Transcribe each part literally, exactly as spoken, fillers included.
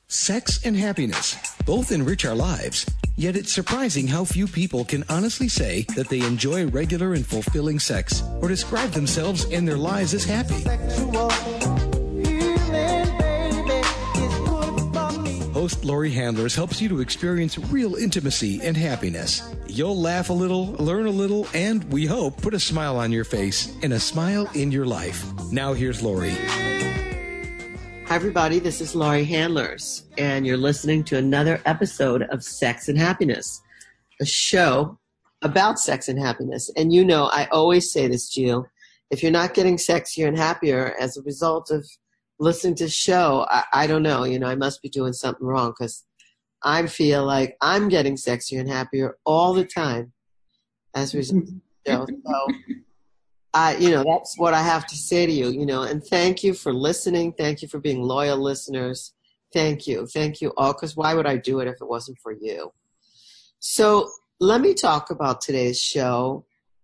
Sex and happiness both enrich our lives, yet it's surprising how few people can honestly say that they enjoy regular and fulfilling sex or describe themselves and their lives as happy. Host Laurie Handlers helps you to experience real intimacy and happiness. You'll laugh a little, learn a little, and, we hope, put a smile on your face and a smile in your life. Now here's Laurie. Hi, everybody. This is Laurie Handlers, and you're listening to another episode of Sex and Happiness, a show about sex and happiness. And you know, I always say this to you. If you're not getting sexier and happier as a result of listening to the show, I, I don't know. You know, I must be doing something wrong because I feel like I'm getting sexier and happier all the time as a result of the show. So, I, you know, that's what I have to say to you, you know, and thank you for listening. Thank you for being loyal listeners. Thank you. Thank you all, because why would I do it if it wasn't for you? So let me talk about today's show.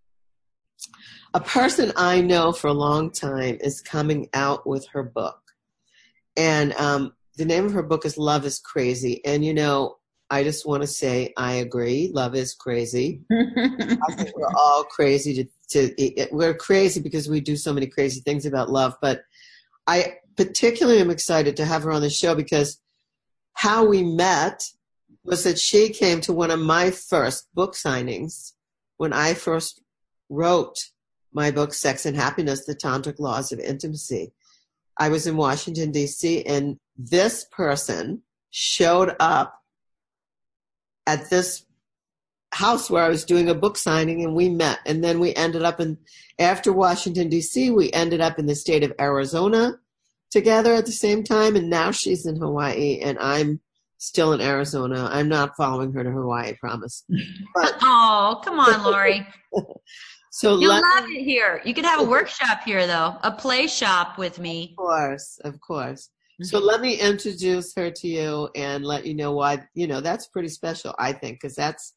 A person I know for a long time is coming out with her book. And um, the name of her book is Love is Crazy. And, you know, I just want to say I agree. Love is crazy. I think we're all crazy to To, we're crazy because we do so many crazy things about love, but I particularly am excited to have her on the show because how we met was that she came to one of my first book signings when I first wrote my book, Sex and Happiness, The Tantric Laws of Intimacy. I was in Washington, D C, and this person showed up at this house where I was doing a book signing, and we met. And then we ended up in, after Washington, D C, we ended up in the state of Arizona together at the same time. And now she's in Hawaii, and I'm still in Arizona. I'm not following her to Hawaii, I promise. But, oh, come on, Laurie. So You'll let, love it here. You could have a workshop here, though, a play shop with me. Of course, of course. So let me introduce her to you and let you know why, you know, that's pretty special, I think, because that's,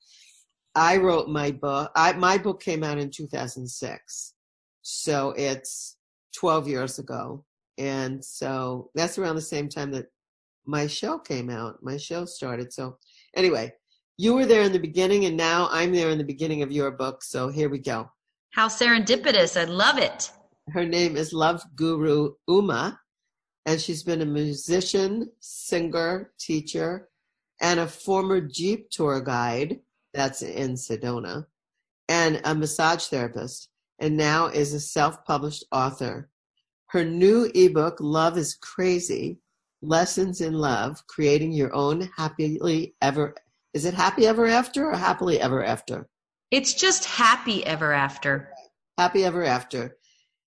I wrote my book. I, my book came out in two thousand six, so it's twelve years ago. And so that's around the same time that my show came out. My show started. So anyway, you were there in the beginning, and now I'm there in the beginning of your book. So here we go. How serendipitous. I love it. Her name is Love Guru Uma, and she's been a musician, singer, teacher, and a former Jeep tour guide. That's in Sedona, and a massage therapist, and now is a self-published author. Her new ebook, Love is Crazy, Lessons in Love, Creating Your Own Happily Ever, is it Happy Ever After or Happily Ever After? It's just Happy Ever After. Happy Ever After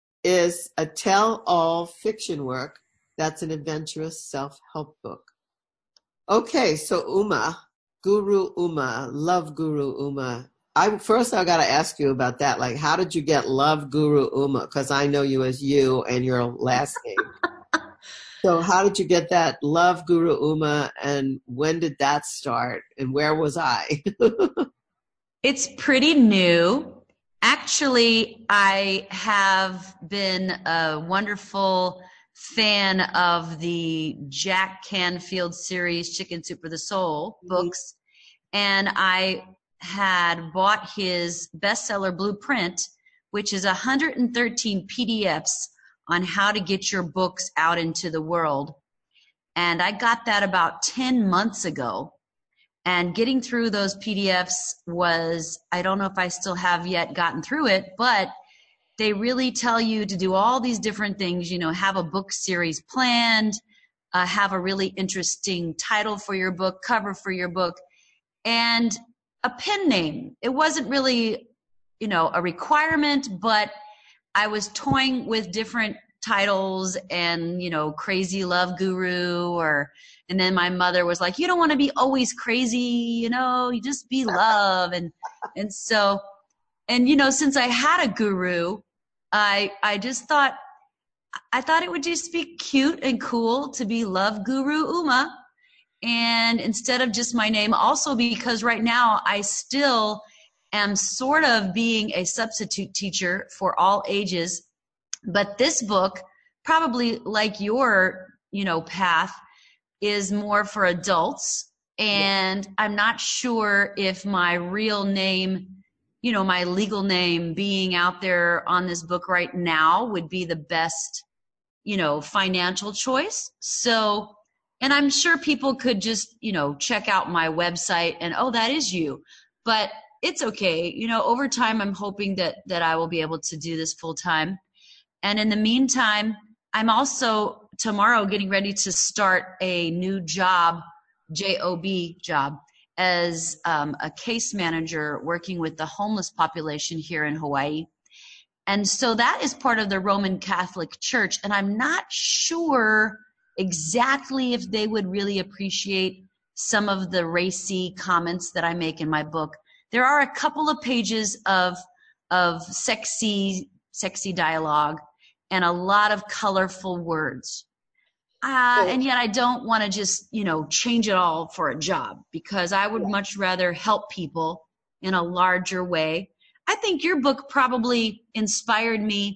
is a tell-all fiction work that's an adventurous self-help book. Okay, so Uma, Guru Uma, Love Guru Uma. I first I got to ask you about that. Like, how did you get Love Guru Uma? Because I know you as you and your last name. So how did you get that Love Guru Uma, and when did that start, and where was I? It's pretty new. Actually, I have been a wonderful fan of the Jack Canfield series, Chicken Soup for the Soul books. And I had bought his bestseller Blueprint, which is one hundred thirteen P D Fs on how to get your books out into the world. And I got that about ten months ago. And getting through those P D Fs was, I don't know if I still have yet gotten through it, but they really tell you to do all these different things, you know, have a book series planned, uh, have a really interesting title for your book, cover for your book, and a pen name. It wasn't really, you know, a requirement, but I was toying with different titles and, you know, Crazy Love Guru, or, and then my mother was like, you don't want to be always crazy, you know, you just be love. And, and so, and, you know, since I had a guru, I I just thought, I thought it would just be cute and cool to be Love Guru Uma. And instead of just my name, also because right now I still am sort of being a substitute teacher for all ages. But this book, probably like your, you know, path, is more for adults. And yeah. I'm not sure if my real name, you know, my legal name being out there on this book right now would be the best, you know, financial choice. So, and I'm sure people could just, you know, check out my website and, oh, that is you. But it's okay. You know, over time, I'm hoping that, that I will be able to do this full time. And in the meantime, I'm also tomorrow getting ready to start a new job, J O B job, as um, a case manager working with the homeless population here in Hawaii. And so that is part of the Roman Catholic Church. And I'm not sure exactly if they would really appreciate some of the racy comments that I make in my book. There are a couple of pages of, of sexy, sexy dialogue and a lot of colorful words. Uh, and yet I don't want to just, you know, change it all for a job, because I would much rather help people in a larger way. I think your book probably inspired me.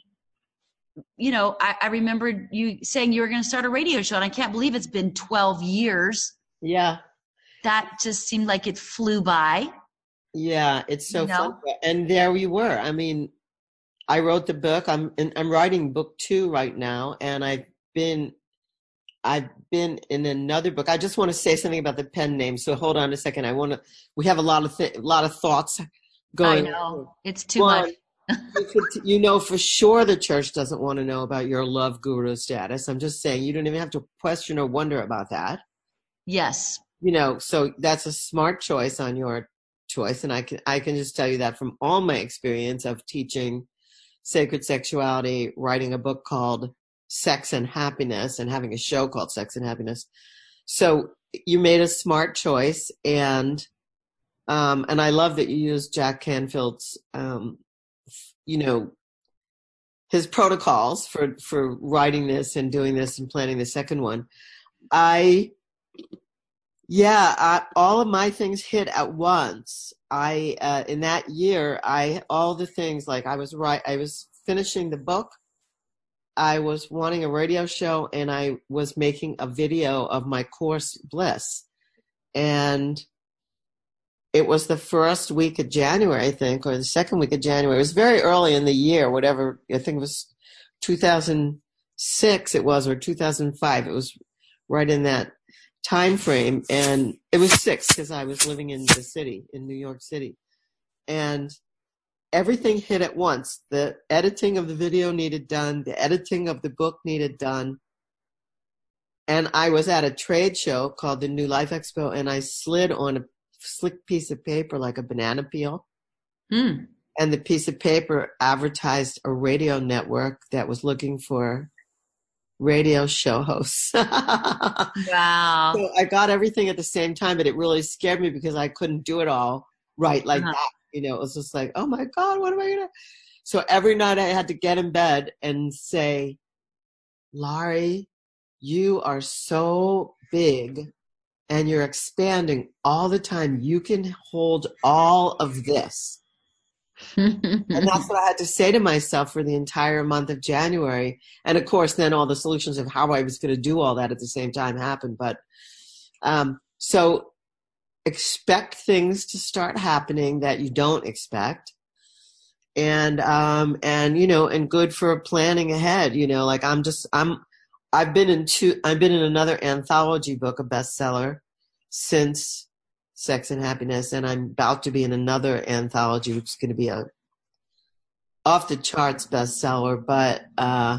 You know, I, I remember you saying you were going to start a radio show, and I can't believe it's been twelve years. Yeah. That just seemed like it flew by. Yeah, it's so you know? fun. And there we were. I mean, I wrote the book. I'm I'm writing book two right now, and I've been I've been in another book. I just want to say something about the pen name. So hold on a second. I want to. We have a lot of th- a lot of thoughts going. I know it's too One, much. you, could, you know for sure the church doesn't want to know about your love guru status. I'm just saying you don't even have to question or wonder about that. Yes. You know, so that's a smart choice on your choice, and I can I can just tell you that from all my experience of teaching sacred sexuality, writing a book called Sex and Happiness, and having a show called Sex and Happiness. So you made a smart choice, and um, and I love that you used Jack Canfield's, um, you know, his protocols for for writing this and doing this and planning the second one. I. Yeah, I, all of my things hit at once. I uh, in that year, I all the things like I was right. I was finishing the book. I was wanting a radio show, and I was making a video of my course Bliss, and it was the first week of January, I think, or the second week of January. It was very early in the year, whatever. I think it was two thousand six. It was or two thousand five. It was right in that time frame, and it was six because I was living in the city, in New York City, and everything hit at once. The editing of the video needed done, the editing of the book needed done, and I was at a trade show called the New Life Expo, and I slid on a slick piece of paper like a banana peel, mm. and the piece of paper advertised a radio network that was looking for radio show hosts. Wow. So I got everything at the same time, but it really scared me because I couldn't do it all right like uh-huh. that. You know, it was just like, oh my God, what am I gonna? So every night I had to get in bed and say, Laurie, you are so big and you're expanding all the time. You can hold all of this. And that's what I had to say to myself for the entire month of January. And of course, then all the solutions of how I was going to do all that at the same time happened. But um, so expect things to start happening that you don't expect. And, um, and, you know, and good for planning ahead, you know, like I'm just, I'm, I've been in two, I've been in another anthology book, a bestseller since Sex and Happiness, and I'm about to be in another anthology, which is going to be a off the charts bestseller. But uh,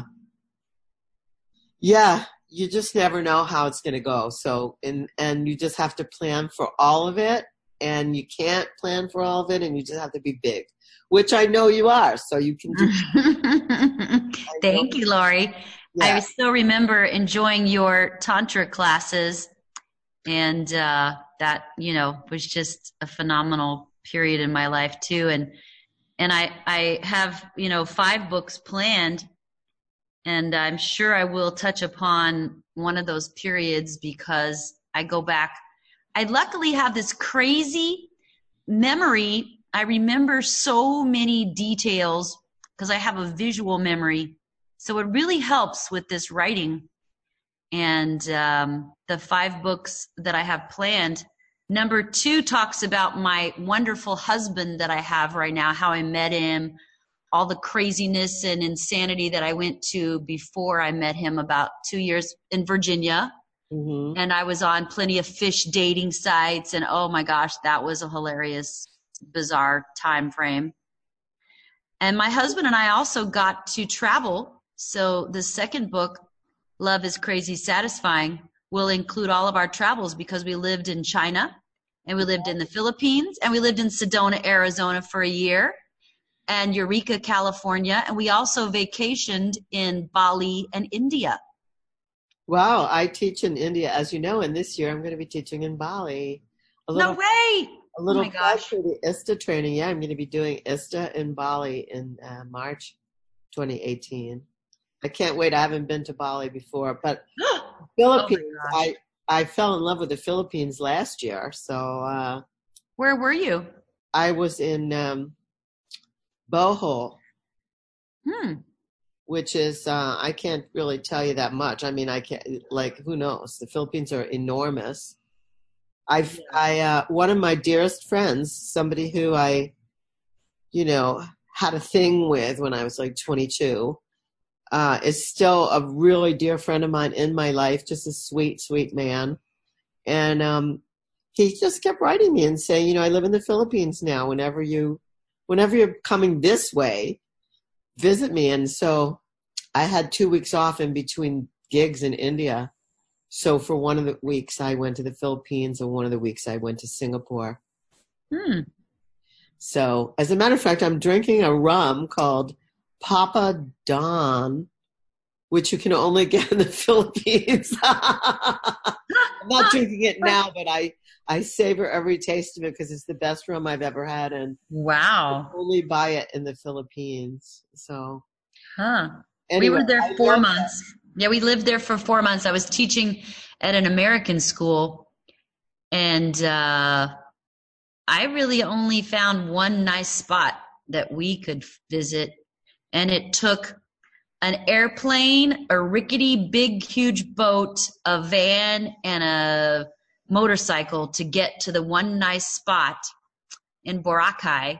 yeah, you just never know how it's going to go. So, and and you just have to plan for all of it, and you can't plan for all of it, and you just have to be big, which I know you are. So you can do. Thank you, Laurie. Yeah. I still remember enjoying your Tantra classes. And uh, that, you know, was just a phenomenal period in my life too. And and I, I have, you know, five books planned, and I'm sure I will touch upon one of those periods because I go back. I luckily have this crazy memory. I remember so many details because I have a visual memory. So it really helps with this writing. And um, the five books that I have planned, number two talks about my wonderful husband that I have right now, how I met him, all the craziness and insanity that I went to before I met him about two years in Virginia. Mm-hmm. And I was on plenty of fish dating sites. And oh my gosh, that was a hilarious, bizarre time frame. And my husband and I also got to travel. So the second book, Love is Crazy Satisfying, will include all of our travels because we lived in China and we lived in the Philippines and we lived in Sedona, Arizona for a year and Eureka, California. And we also vacationed in Bali and India. Wow. I teach in India, as you know, and this year I'm going to be teaching in Bali. A little, no way. A little oh my gosh. for the I S T A training. Yeah, I'm going to be doing I S T A in Bali in uh, March twenty eighteen. I can't wait. I haven't been to Bali before, but Philippines, oh I, I fell in love with the Philippines last year. So, uh, where were you? I was in, um, Bohol, hmm. which is, uh, I can't really tell you that much. I mean, I can't, like, who knows? The Philippines are enormous. I've, yeah. I, uh, one of my dearest friends, somebody who I, you know, had a thing with when I was like twenty-two, Uh, is still a really dear friend of mine in my life, just a sweet, sweet man. And um, he just kept writing me and saying, you know, I live in the Philippines now. Whenever you, whenever you're coming this way, visit me. And so I had two weeks off in between gigs in India. So for one of the weeks I went to the Philippines and one of the weeks I went to Singapore. Hmm. So as a matter of fact, I'm drinking a rum called Papa Don, which you can only get in the Philippines. I'm not drinking it now, but I, I savor every taste of it because it's the best rum I've ever had. And wow, only buy it in the Philippines. So, huh? Anyway, we were there I four months. That. Yeah, we lived there for four months. I was teaching at an American school, and uh, I really only found one nice spot that we could visit. And it took an airplane, a rickety, big, huge boat, a van, and a motorcycle to get to the one nice spot in Boracay.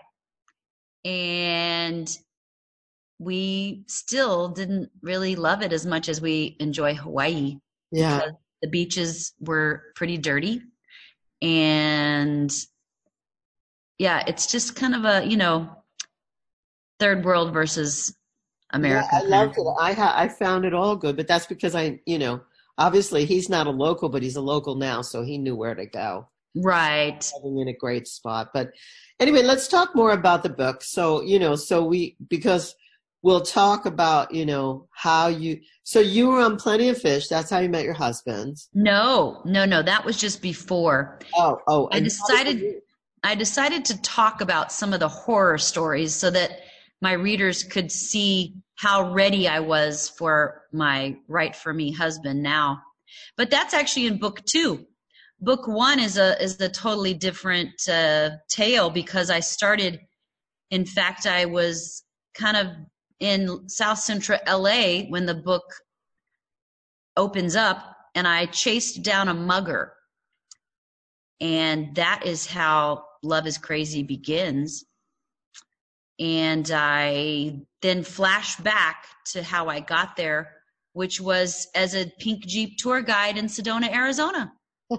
And we still didn't really love it as much as we enjoy Hawaii. Yeah. Because the beaches were pretty dirty. And yeah, it's just kind of a, you know, third world versus America. Yeah, I loved it. I ha- I found it all good, but that's because I, you know, obviously he's not a local, but he's a local now, so he knew where to go. Right. Having in a great spot. But anyway, let's talk more about the book. So, you know, so we, because we'll talk about, you know, how you, so you were on Plenty of Fish. That's how you met your husband. No, no, no. That was just before. Oh, oh. I decided, I decided to talk about some of the horror stories so that my readers could see how ready I was for my Right For Me husband now. But that's actually in book two. Book one is a is a totally different uh, tale because I started, in fact, I was kind of in South Central L A when the book opens up, and I chased down a mugger. And that is how Love is Crazy begins. And I then flash back to how I got there, which was as a pink Jeep tour guide in Sedona, Arizona.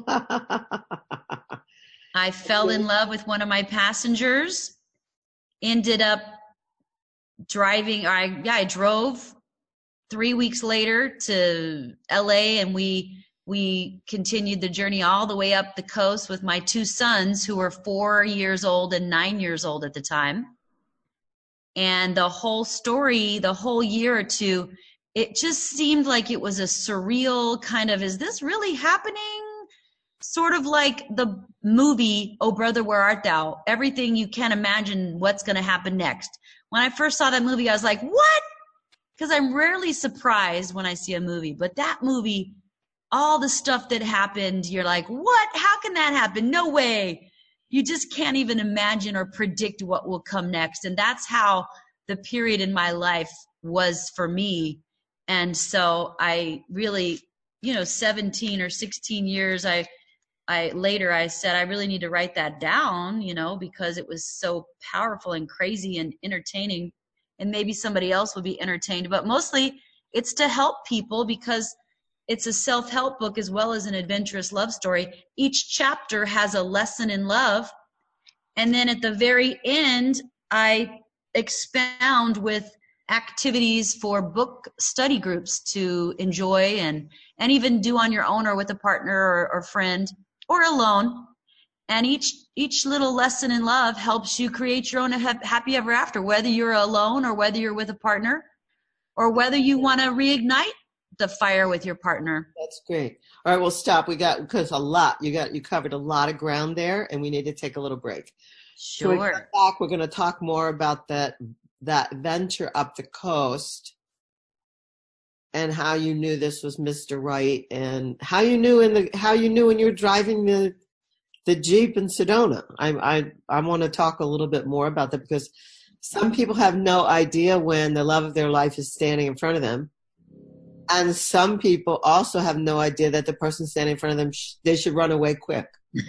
I fell in love with one of my passengers, ended up driving, or I, yeah, I drove three weeks later to L A, and we we continued the journey all the way up the coast with my two sons, who were four years old and nine years old at the time. And the whole story, the whole year or two, it just seemed like it was a surreal kind of, is this really happening? Sort of like the movie, Oh Brother, Where Art Thou? Everything you can't imagine what's going to happen next. When I first saw that movie, I was like, what? Because I'm rarely surprised when I see a movie. But that movie, all the stuff that happened, you're like, what? How can that happen? No way. You just can't even imagine or predict what will come next. And that's how the period in my life was for me. And so I really you know, seventeen or sixteen years, I, I later I said, I really need to write that down, you know, because it was so powerful and crazy and entertaining, and maybe somebody else will be entertained. But mostly it's to help people, because it's a self-help book as well as an adventurous love story. Each chapter has a lesson in love. And then at the very end, I expound with activities for book study groups to enjoy and, and even do on your own or with a partner or, or friend or alone. And each each little lesson in love helps you create your own happy ever after, whether you're alone or whether you're with a partner, or whether you want to reignite the fire with your partner. That's great. All right, we'll stop. We got, because a lot, you got, you covered a lot of ground there, and we need to take a little break. Sure. So we come back, we're going to talk more about that, that venture up the coast and how you knew this was Mister Right, and how you knew in the, how you knew when you were driving the, the Jeep in Sedona. I, I, I want to talk a little bit more about that, because some people have no idea when the love of their life is standing in front of them. And some people also have no idea that the person standing in front of them, sh- they should run away quick.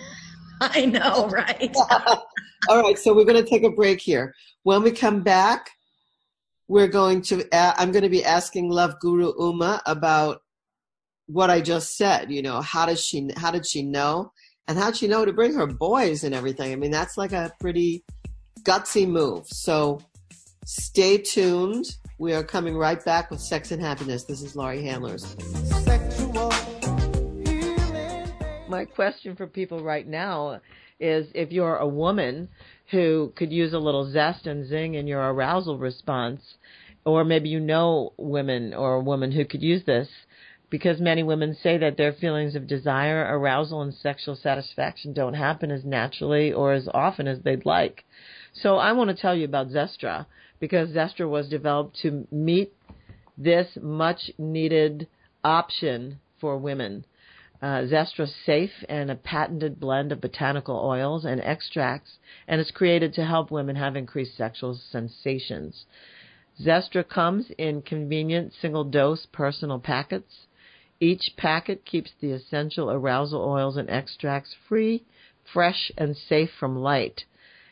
I know, right? All right, so we're going to take a break here. When we come back, we're going to, uh, I'm going to be asking Love Guru Uma about what I just said. You know, how does she, how did she know? And how'd she know to bring her boys and everything? I mean, that's like a pretty gutsy move. So stay tuned. We are coming right back with Sex and Happiness. This is Laurie Handlers. Sexual healing. My question for people right now is, if you're a woman who could use a little zest and zing in your arousal response, or maybe you know women or a woman who could use this, because many women say that their feelings of desire, arousal, and sexual satisfaction don't happen as naturally or as often as they'd like. So I want to tell you about Zestra, because Zestra was developed to meet this much-needed option for women. Uh, Zestra's safe and a patented blend of botanical oils and extracts, and it's created to help women have increased sexual sensations. Zestra comes in convenient single-dose personal packets. Each packet keeps the essential arousal oils and extracts free, fresh, and safe from light.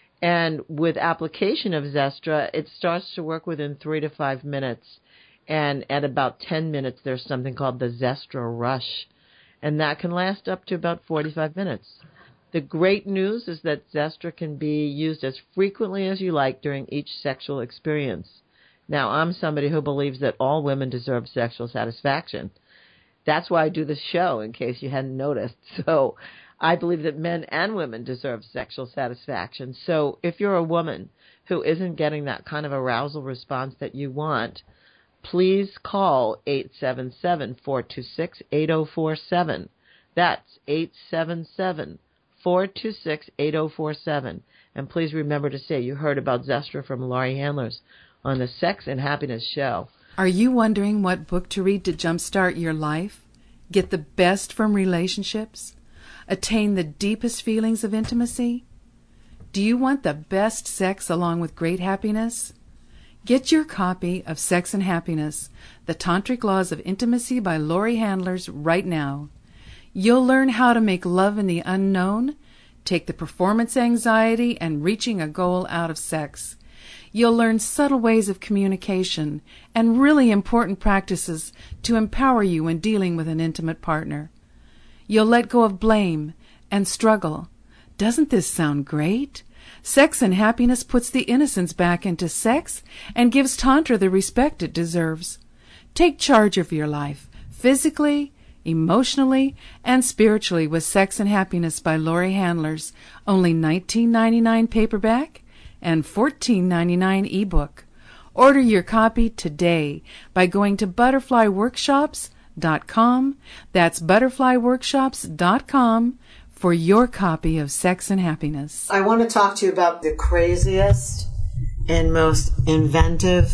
And with application of Zestra, it starts to work within three to five minutes. And at about ten minutes, there's something called the Zestra Rush. And that can last up to about forty-five minutes. The great news is that Zestra can be used as frequently as you like during each sexual experience. Now, I'm somebody who believes that all women deserve sexual satisfaction. That's why I do this show, in case you hadn't noticed. So I believe that men and women deserve sexual satisfaction. So if you're a woman who isn't getting that kind of arousal response that you want, please call eight seven seven, four two six, eight zero four seven. That's eight seven seven, four two six, eight zero four seven. And please remember to say you heard about Zestra from Laurie Handlers on the Sex and Happiness Show. Are you wondering what book to read to jumpstart your life? Get the best from relationships? Attain the deepest feelings of intimacy? Do you want the best sex along with great happiness? Get your copy of Sex and Happiness, The Tantric Laws of Intimacy by Laurie Handlers right now. You'll learn how to make love in the unknown, take the performance anxiety and reaching a goal out of sex. You'll learn subtle ways of communication and really important practices to empower you when dealing with an intimate partner. You'll let go of blame and struggle. Doesn't this sound great? Sex and Happiness puts the innocence back into sex and gives Tantra the respect it deserves. Take charge of your life, physically, emotionally, and spiritually with Sex and Happiness by Laurie Handlers, only nineteen ninety-nine paperback and fourteen ninety-nine ebook. Order your copy today by going to butterfly workshops dot com. That's butterfly workshops dot com for your copy of Sex and Happiness. I want to talk to you about the craziest and most inventive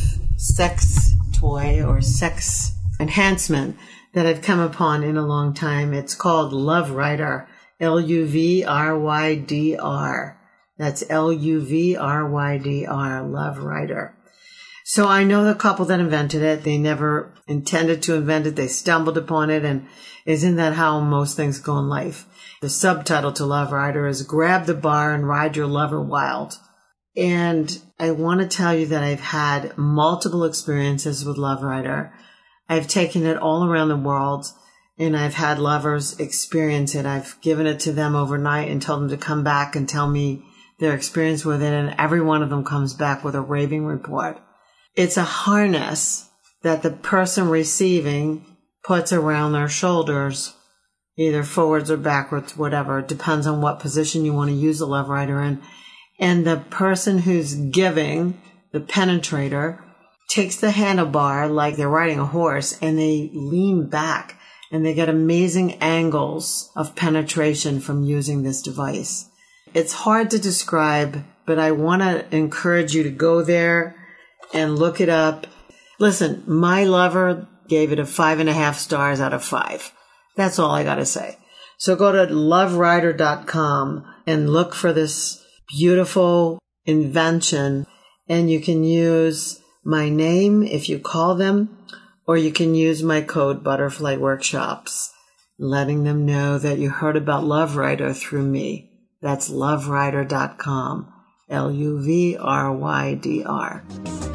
sex toy or sex enhancement that I've come upon in a long time. It's called Love Rider, L U V R Y D R. That's L U V R Y D R, Love Rider. So I know the couple that invented it. They never intended to invent it. They stumbled upon it. And isn't that how most things go in life? The subtitle to Love Rider is Grab the Bar and Ride Your Lover Wild. And I want to tell you that I've had multiple experiences with Love Rider. I've taken it all around the world, and I've had lovers experience it. I've given it to them overnight and told them to come back and tell me their experience with it, and every one of them comes back with a raving report. It's a harness that the person receiving puts around their shoulders, either forwards or backwards, whatever. It depends on what position you want to use the Love Rider in. And the person who's giving, the penetrator, takes the handlebar like they're riding a horse, and they lean back, and they get amazing angles of penetration from using this device. It's hard to describe, but I want to encourage you to go there and look it up. Listen, my lover gave it a five and a half stars out of five. That's all I got to say. So go to love rider dot com and look for this beautiful invention, and you can use my name if you call them, or you can use my code Butterfly Workshops, letting them know that you heard about Love Rider through me. That's love rider dot com, L U V R Y D R.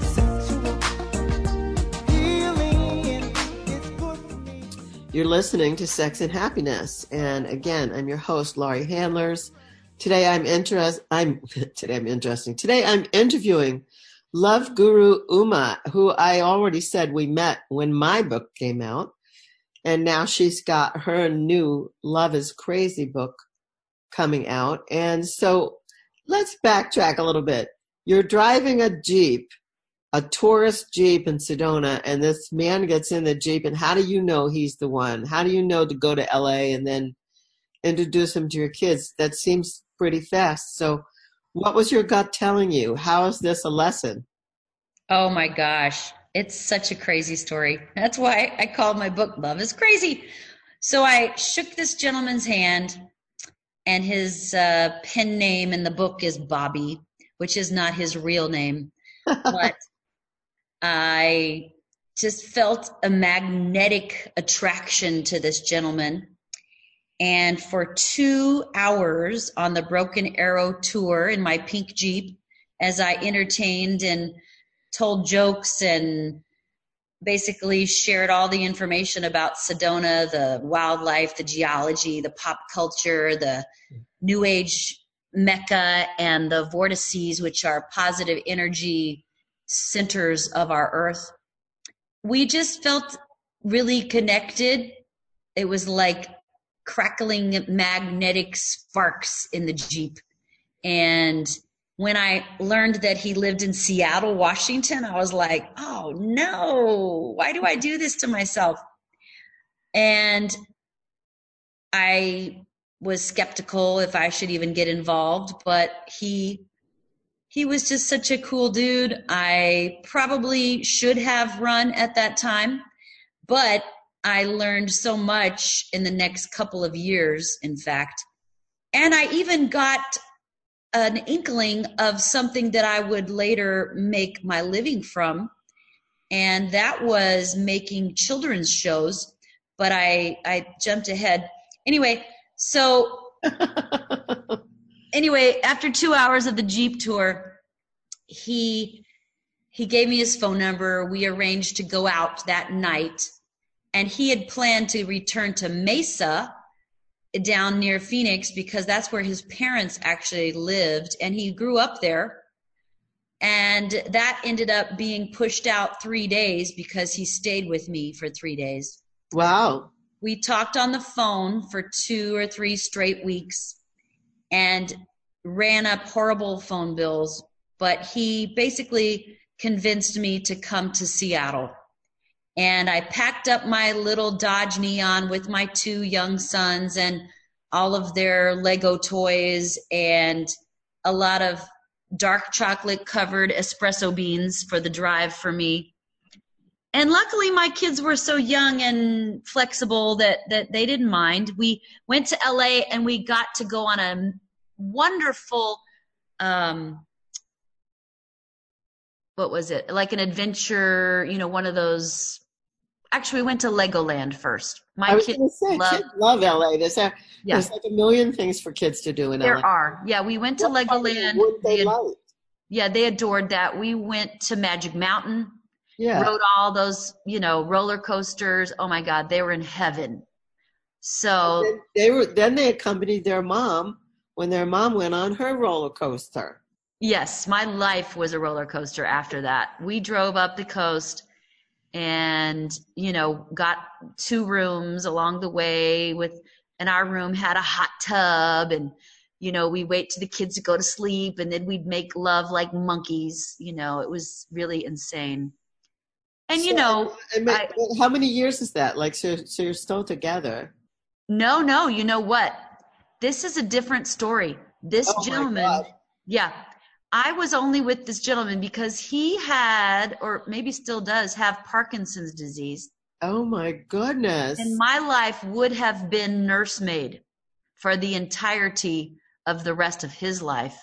You're listening to Sex and Happiness, and again, I'm your host, Laurie Handlers. Today I'm interest. I'm today I'm interesting. Today I'm interviewing Love Guru Uma, who I already said we met when my book came out, and now she's got her new Love is Crazy book coming out. And so let's backtrack a little bit. You're driving a Jeep, a tourist Jeep in Sedona, and this man gets in the Jeep, and how do you know he's the one? How do you know to go to L A and then introduce him to your kids? That seems pretty fast. So what was your gut telling you? How is this a lesson? Oh my gosh. It's such a crazy story. That's why I called my book Love is Crazy. So I shook this gentleman's hand, and his uh, pen name in the book is Bobby, which is not his real name. But I just felt a magnetic attraction to this gentleman. And for two hours on the Broken Arrow tour in my pink Jeep, as I entertained and told jokes and basically shared all the information about Sedona, the wildlife, the geology, the pop culture, the New Age Mecca, and the vortices, which are positive energy centers of our earth. We just felt really connected. It was like crackling magnetic sparks in the Jeep. And when I learned that he lived in Seattle, Washington, I was like, oh no, why do I do this to myself? And I was skeptical if I should even get involved, but he he was just such a cool dude. I probably should have run at that time, but I learned so much in the next couple of years, in fact. And I even got an inkling of something that I would later make my living from. And that was making children's shows. But I, I jumped ahead. Anyway, so anyway, after two hours of the Jeep tour, he he gave me his phone number. We arranged to go out that night. And he had planned to return to Mesa down near Phoenix because that's where his parents actually lived. And he grew up there. And that ended up being pushed out three days because he stayed with me for three days. Wow. We talked on the phone for two or three straight weeks and ran up horrible phone bills. But he basically convinced me to come to Seattle. And I packed up my little Dodge Neon with my two young sons and all of their Lego toys and a lot of dark chocolate covered espresso beans for the drive for me. And luckily my kids were so young and flexible that, that they didn't mind. We went to L A and we got to go on a wonderful um, what was it? Like an adventure, you know, one of those. Actually, we went to Legoland first. My I was kids going to say, love, kids love L A. There's, a, yeah, there's like a million things for kids to do in there L A. are. Yeah, we went to What part of it Legoland. would they They ad- like? yeah, they adored that. We went to Magic Mountain, Yeah. rode all those, you know, roller coasters. Oh my God, they were in heaven. So Then they were. Then they accompanied their mom when their mom went on her roller coaster. yes, my life was a roller coaster after that. We drove up the coast and, you know, got two rooms along the way with, and our room had a hot tub, and, you know, we wait till the kids to go to sleep, and then we'd make love like monkeys. You know, it was really insane. And, you So, know, I mean, I, how many years is that? Like, so, so you're still together? no, no, you know what? This is a different story. This Oh, my gentleman, God. yeah, I was only with this gentleman because he had, or maybe still does, have Parkinson's disease. Oh my goodness. And my life would have been nursemaid for the entirety of the rest of his life.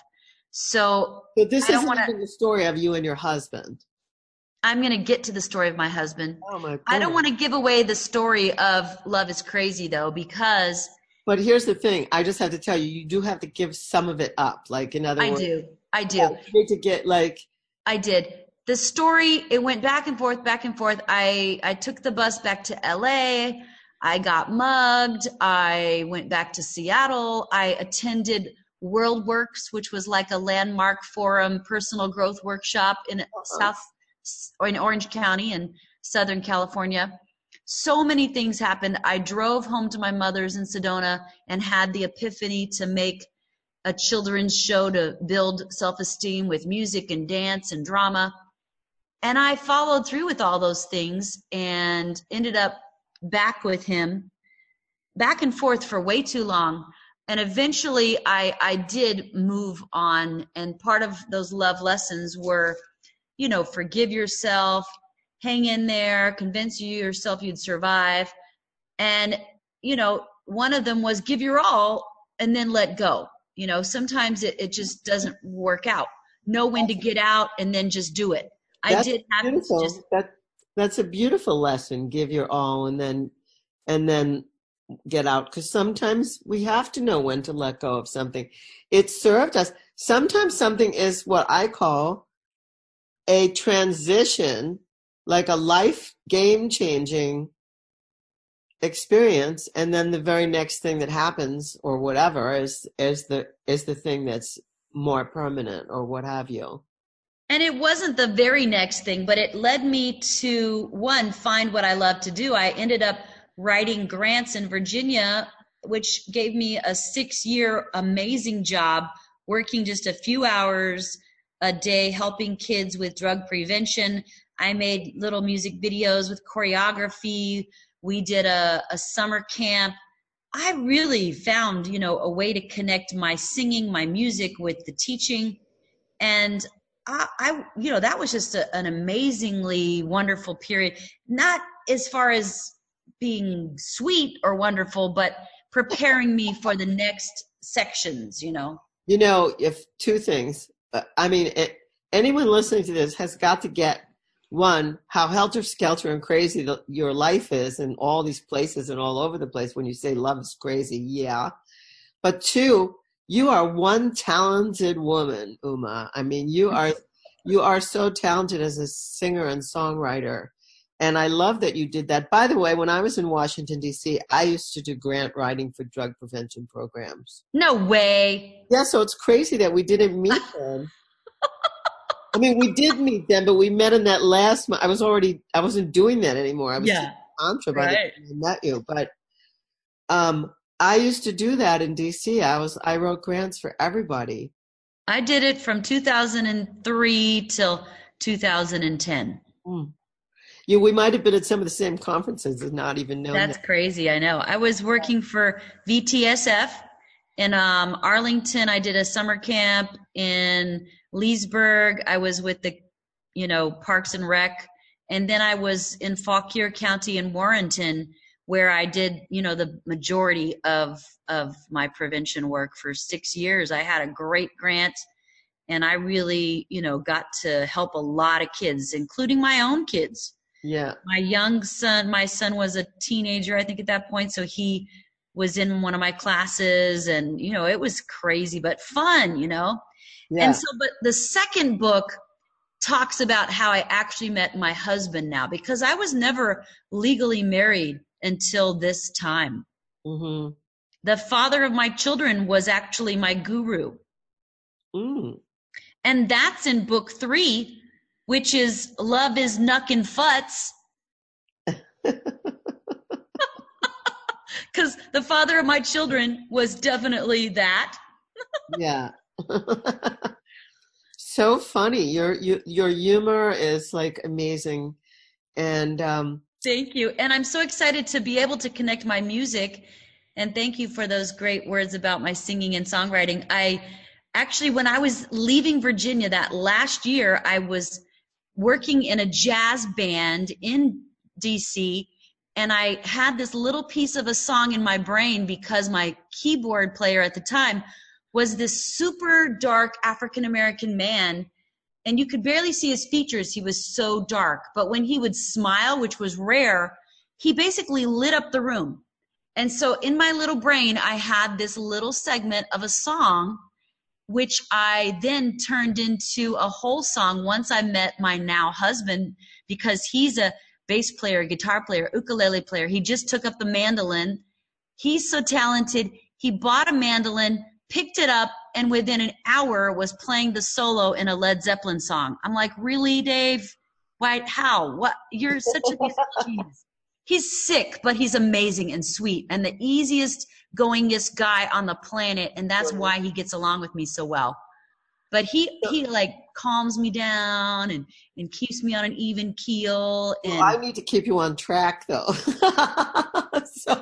So, But this I don't isn't wanna- even the story of you and your husband. I'm going to get to the story of my husband. Oh my goodness. I don't want to give away the story of Love is Crazy, though, because But here's the thing. I just have to tell you, you do have to give some of it up. Like, in other I words. do. I do. Yeah, you need to get like. I did. The story, it went back and forth, back and forth. I, I took the bus back to L A. I got mugged. I went back to Seattle. I attended WorldWorks, which was like a landmark forum personal growth workshop in uh-huh. South or in Orange County in Southern California. So many things happened. I drove home to my mother's in Sedona and had the epiphany to make a children's show to build self-esteem with music and dance and drama. And I followed through with all those things and ended up back with him, back and forth for way too long. And eventually I, I did move on. And part of those love lessons were, you know, forgive yourself, hang in there, convince you yourself you'd survive. And, you know, one of them was give your all and then let go. You know, sometimes it, it just doesn't work out. Know when to get out and then just do it. I That's did have beautiful. to just that that's a beautiful lesson. Give your all and then and then get out. Because sometimes we have to know when to let go of something. It served us. Sometimes something is what I call a transition, like a life game changing experience, and then the very next thing that happens or whatever is is the is the thing that's more permanent or what have you. And it wasn't the very next thing, but it led me to, one, find what I love to do. I ended up writing grants in Virginia, which gave me a six-year amazing job working just a few hours a day helping kids with drug prevention. I made little music videos with choreography. We did a, a summer camp. I really found, you know, a way to connect my singing, my music with the teaching. And I, I you know, that was just a, an amazingly wonderful period. Not as far as being sweet or wonderful, but preparing me for the next sections, you know. You know, if two things, uh, I mean, it, anyone listening to this has got to get, one, how helter-skelter and crazy the, your life is in all these places and all over the place when you say love is crazy, yeah. But two, you are one talented woman, Uma. I mean, you are you are so talented as a singer and songwriter. And I love that you did that. By the way, when I was in Washington, D C, I used to do grant writing for drug prevention programs. No way. Yeah, so it's crazy that we didn't meet them. I mean, we did meet them, but we met in that last month. I was already, I wasn't doing that anymore. I was Yeah, Tantra by right. the time I met you. But um, I used to do that in D C. I was, I wrote grants for everybody. I did it from two thousand three till two thousand ten. Mm. You, we might have been at some of the same conferences and not even known That's that. crazy. I know. I was working for V T S F in um, Arlington. I did a summer camp in Leesburg. I was with the, you know, Parks and Rec. And then I was in Fauquier County in Warrenton, where I did, you know, the majority of, of my prevention work for six years. I had a great grant And I really, you know, got to help a lot of kids, including my own kids. Yeah. My young son, my son was a teenager, I think, at that point. So he was in one of my classes, and, you know, it was crazy, but fun, you know? Yeah. And so, but the second book talks about how I actually met my husband now, because I was never legally married until this time. Mm-hmm. The father of my children was actually my guru. Mm. And that's in book three, which is Love is Nuck and Futz. Because the father of my children was definitely that. Yeah. So funny. Your, your, your humor is like amazing. And, um, thank you. And I'm so excited to be able to connect my music. And thank you for those great words about my singing and songwriting. I actually, when I was leaving Virginia that last year, I was working in a jazz band in D C, and I had this little piece of a song in my brain because my keyboard player at the time was this super dark African-American man, and you could barely see his features. He was so dark. But when he would smile, which was rare, he basically lit up the room. And so in my little brain, I had this little segment of a song, which I then turned into a whole song once I met my now husband, because he's a bass player, guitar player, ukulele player. He just took up the mandolin. He's so talented. He bought a mandolin, picked it up, and within an hour was playing the solo in a Led Zeppelin song. I'm like, really, Dave? Why? How? What? You're such a piece of genius. He's sick, but he's amazing and sweet and the easiest goingest guy on the planet. And that's why he gets along with me so well. But he, he like calms me down and, and keeps me on an even keel. And well, I need to keep you on track though. So,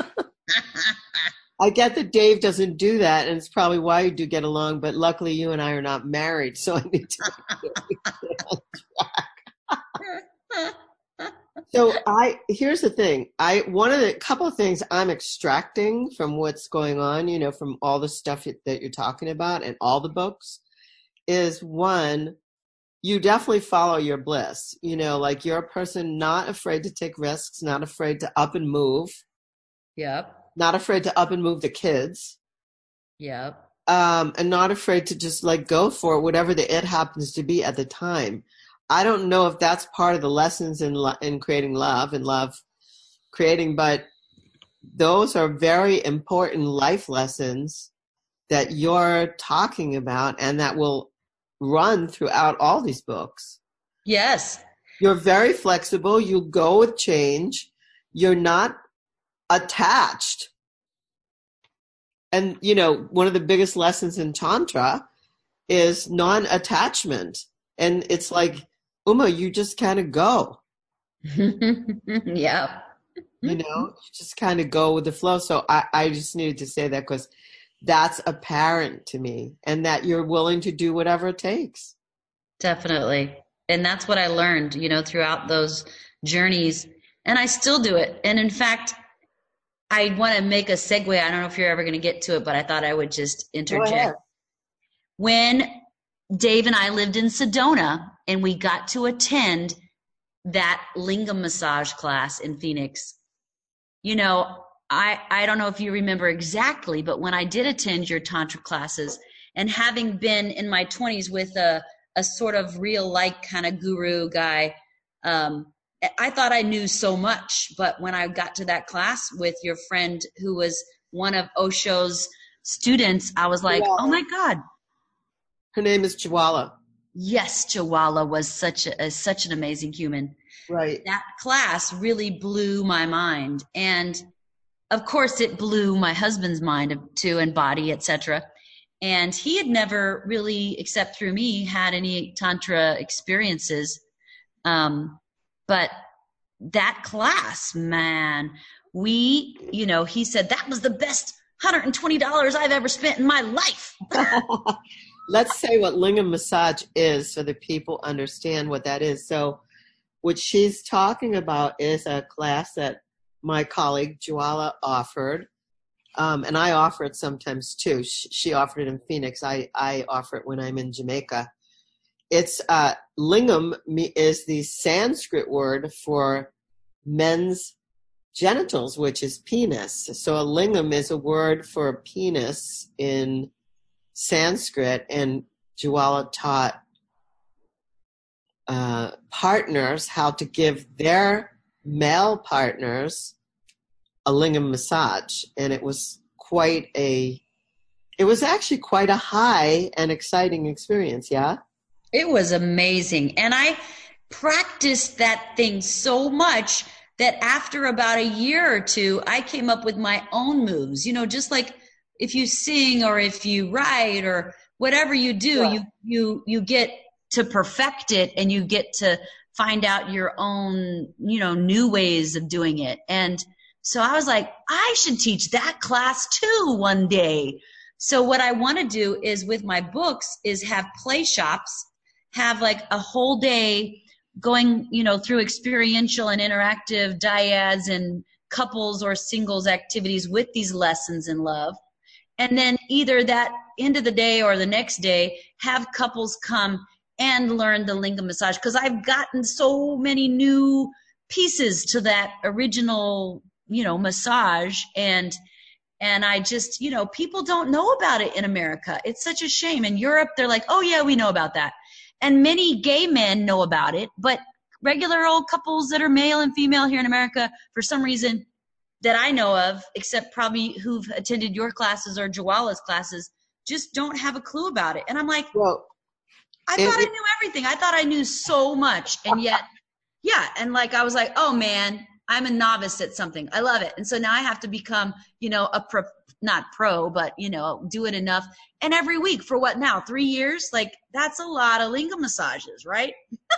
I get that Dave doesn't do that, and it's probably why you do get along, but luckily you and I are not married, so I need to keep you on track. So I, here's the thing. I, one of the couple of things I'm extracting from what's going on, you know, from all the stuff that you're talking about and all the books is, one, you definitely follow your bliss, you know, like you're a person not afraid to take risks, not afraid to up and move. Yep. Not afraid to up and move the kids. Yep. Um, and not afraid to just like go for it, whatever the it happens to be at the time. I don't know if that's part of the lessons in lo- in creating love and love creating, but those are very important life lessons that you're talking about and that will run throughout all these books. Yes. You're very flexible. You go with change. You're not attached. And, you know, one of the biggest lessons in Tantra is non-attachment. And it's like, Uma, you just kind of go. Yeah. You know, you just kind of go with the flow. So I, I just needed to say that because that's apparent to me, and that you're willing to do whatever it takes. Definitely. And that's what I learned, you know, throughout those journeys. And I still do it. And in fact, I want to make a segue. I don't know if you're ever going to get to it, but I thought I would just interject. When Dave and I lived in Sedona and we got to attend that lingam massage class in Phoenix, you know, I, I don't know if you remember exactly, but when I did attend your Tantra classes, and having been in my twenties with a, a sort of real like kind of guru guy, um, I thought I knew so much. But when I got to that class with your friend who was one of Osho's students, I was like, oh my God. Her name is Jwala. Yes, Jwala was such a, such an amazing human. Right. That class really blew my mind. And of course it blew my husband's mind too, and body, et cetera. And he had never really, except through me, had any Tantra experiences. Um, but that class, man, we, you know, he said that was the best one hundred twenty dollars I've ever spent in my life. Let's say what lingam massage is so that people understand what that is. So what she's talking about is a class that my colleague Jwala offered. Um, and I offer it sometimes too. She, she offered it in Phoenix. I, I offer it when I'm in Jamaica. It's uh, lingam is the Sanskrit word for men's genitals, which is penis. So a lingam is a word for penis in Sanskrit, and Jwala taught uh, partners how to give their male partners a lingam massage, and it was quite a, it was actually quite a high and exciting experience. Yeah. It was amazing. And I practiced that thing so much that after about a year or two, I came up with my own moves. You know, just like if you sing or if you write or whatever you do, yeah. you, you, you get to perfect it, and you get to find out your own, you know, new ways of doing it. And so I was like, I should teach that class too one day. So what I want to do is with my books is have play shops, have like a whole day going, you know, through experiential and interactive dyads and couples or singles activities with these lessons in love. And then either that end of the day or the next day, have couples come and learn the lingam massage. Because I've gotten so many new pieces to that original, you know, massage. And And I just, you know, people don't know about it in America. It's such a shame. In Europe, they're like, oh, yeah, we know about that. And many gay men know about it, but regular old couples that are male and female here in America, for some reason that I know of, except probably who've attended your classes or Jwala's classes, just don't have a clue about it. And I'm like, well, I it, thought I knew everything. I thought I knew so much. And yet, yeah. And like, I was like, oh, man, I'm a novice at something. I love it. And so now I have to become, you know, a pro, not pro, but, you know, do it enough. And every week for what now? Three years? Like, that's a lot of lingam massages, right?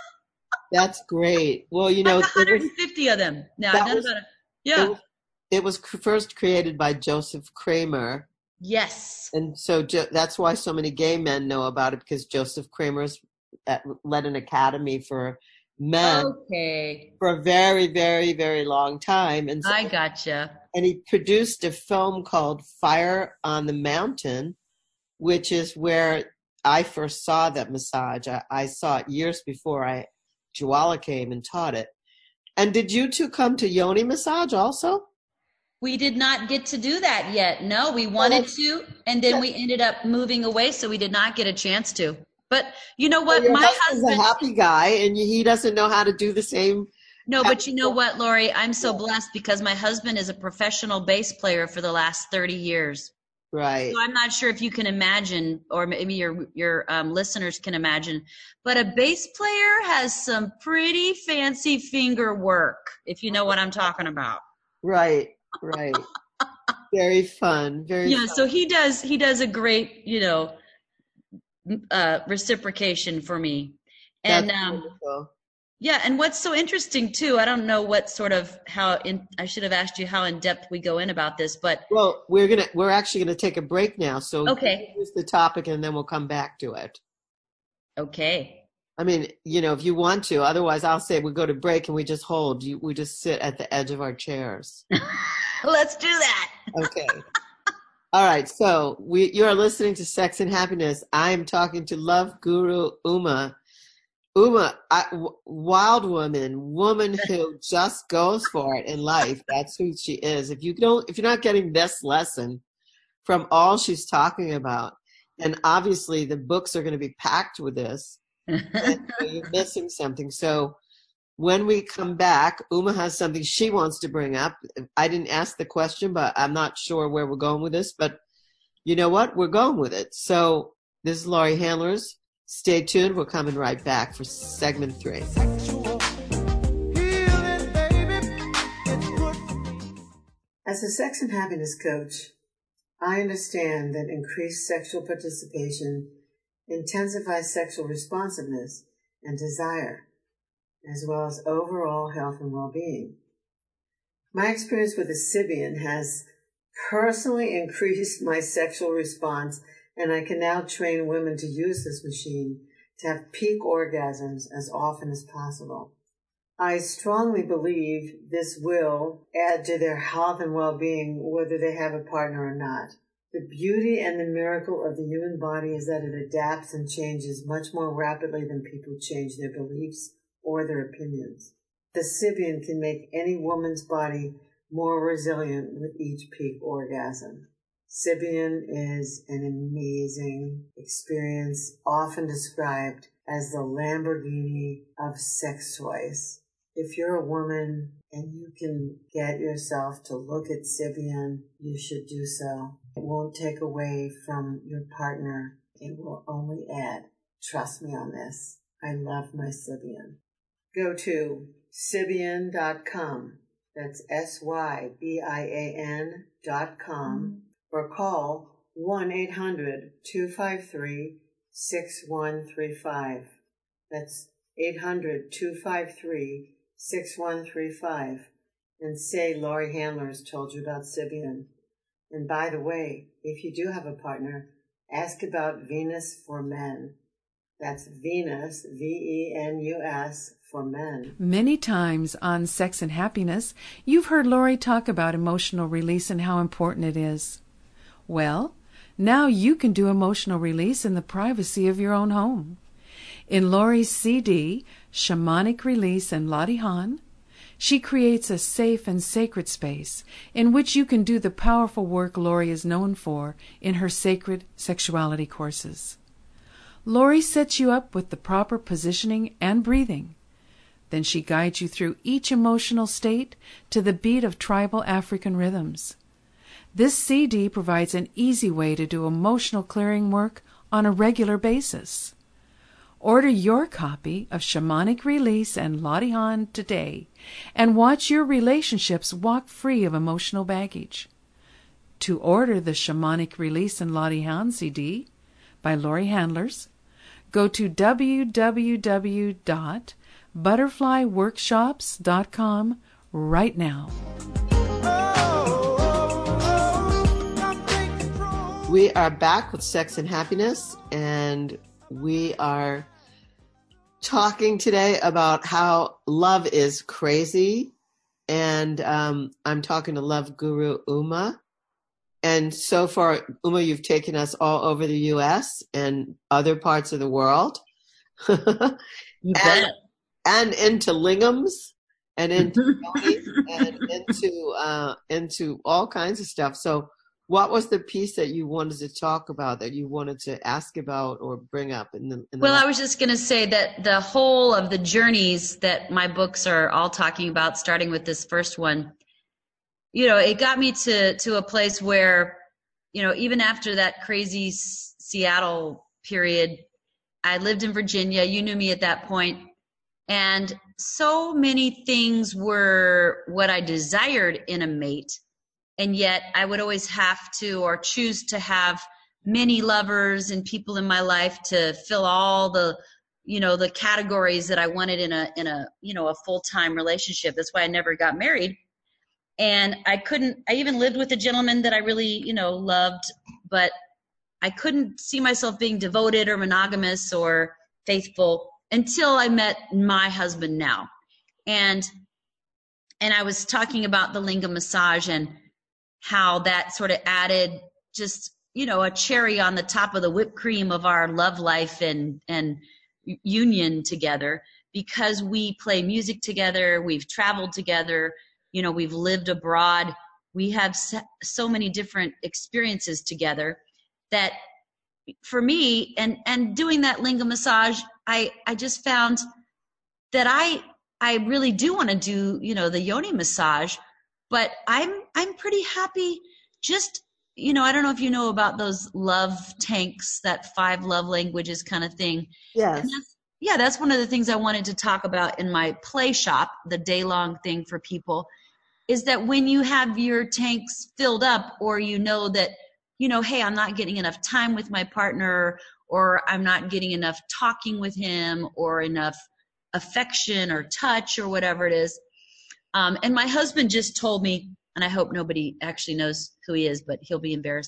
That's great. Well, you know, like one hundred fifty was, of them. Now, I've done was, about it. Yeah. It was, it was first created by Joseph Kramer. Yes. And so jo- that's why so many gay men know about it, because Joseph Kramer's led an academy for men okay. for a very, very, very long time. And so, I gotcha. And he produced a film called Fire on the Mountain, which is where I first saw that massage. I, I saw it years before I Jwala came and taught it. And did you two come to Yoni massage also? We did not get to do that yet. No, we wanted to, and then we ended up moving away, so we did not get a chance to. But you know what? Well, my husband is a happy guy, and he doesn't know how to do the same. No, but you know what, Lori? I'm so blessed because my husband is a professional bass player for the last thirty years. Right. So I'm not sure if you can imagine, or maybe your your um, listeners can imagine, but a bass player has some pretty fancy finger work, if you know what I'm talking about. Right, right. Very fun. Very yeah. fun. So he does he does a great, you know, uh, reciprocation for me, and That's um, wonderful. Yeah, and what's so interesting too, I don't know what sort of how in I should have asked you how in depth we go in about this, but well, we're gonna we're actually gonna take a break now. So okay, here's the topic, and then we'll come back to it. Okay. I mean, you know, if you want to, otherwise I'll say we go to break and we just hold. You, we just sit at the edge of our chairs. Let's do that. Okay. All right. So we you are listening to Sex and Happiness. I am talking to Love Guru Uma. Uma, I, w- wild woman, woman who just goes for it in life. That's who she is. If you don't, if you're not getting this lesson from all she's talking about, and obviously the books are going to be packed with this, then you're missing something. So when we come back, Uma has something she wants to bring up. I didn't ask the question, but I'm not sure where we're going with this. But you know what? We're going with it. So this is Laurie Handlers. Stay tuned. We're coming right back for segment three. As a sex and happiness coach, I understand that increased sexual participation intensifies sexual responsiveness and desire, as well as overall health and well-being. My experience with the Sybian has personally increased my sexual response, and I can now train women to use this machine to have peak orgasms as often as possible. I strongly believe this will add to their health and well-being whether they have a partner or not. The beauty and the miracle of the human body is that it adapts and changes much more rapidly than people change their beliefs or their opinions. The Sybian can make any woman's body more resilient with each peak orgasm. Sybian is an amazing experience, often described as the Lamborghini of sex toys. If you're a woman and you can get yourself to look at Sybian, you should do so. It won't take away from your partner. It will only add. Trust me on this. I love my Sybian. Go to Sybian dot com. That's S Y B I A N dot com. Or call one eight hundred two five three six one three five. That's eight hundred two five three six one three five. And say Laurie Handlers told you about Sybian. And by the way, if you do have a partner, ask about Venus for Men. That's Venus, V E N U S, for men. Many times on Sex and Happiness, you've heard Laurie talk about emotional release and how important it is. Well, now you can do emotional release in the privacy of your own home. In Laurie's C D, Shamanic Release and Latihan, she creates a safe and sacred space in which you can do the powerful work Laurie is known for in her sacred sexuality courses. Laurie sets you up with the proper positioning and breathing. Then she guides you through each emotional state to the beat of tribal African rhythms. This C D provides an easy way to do emotional clearing work on a regular basis. Order your copy of Shamanic Release and Latihan today and watch your relationships walk free of emotional baggage. To order the Shamanic Release and Latihan C D by Laurie Handlers, go to w w w dot butterfly workshops dot com right now. We are back with Sex and Happiness, and we are talking today about how love is crazy. And um, I'm talking to Love Guru Uma. And so far, Uma, you've taken us all over the U S and other parts of the world. You and, bet. and into lingams and into yonis and into uh, into all kinds of stuff. So what was the piece that you wanted to talk about, that you wanted to ask about or bring up? In the, in the well, last- I was just going to say that the whole of the journeys that my books are all talking about, starting with this first one, you know, it got me to, to a place where, you know, even after that crazy S- Seattle period, I lived in Virginia. You knew me at that point. And so many things were what I desired in a mate. And yet I would always have to, or choose to have, many lovers and people in my life to fill all the, you know, the categories that I wanted in a, in a, you know, a full-time relationship. That's why I never got married. And I couldn't, I even lived with a gentleman that I really, you know, loved, but I couldn't see myself being devoted or monogamous or faithful until I met my husband now. And, and I was talking about the lingam massage and how that sort of added just, you know, a cherry on the top of the whipped cream of our love life and, and union together, because we play music together. We've traveled together. You know, we've lived abroad. We have so many different experiences together that for me, and, and doing that lingam massage, I, I just found that I, I really do want to do, you know, the yoni massage. But I'm I'm pretty happy just, you know, I don't know if you know about those love tanks, that five love languages kind of thing. Yes. And that's, yeah, that's one of the things I wanted to talk about in my play shop, the day-long thing for people, is that when you have your tanks filled up, or you know that, you know, hey, I'm not getting enough time with my partner, or I'm not getting enough talking with him, or enough affection or touch or whatever it is. Um, and my husband just told me, and I hope nobody actually knows who he is, but he'll be embarrassed.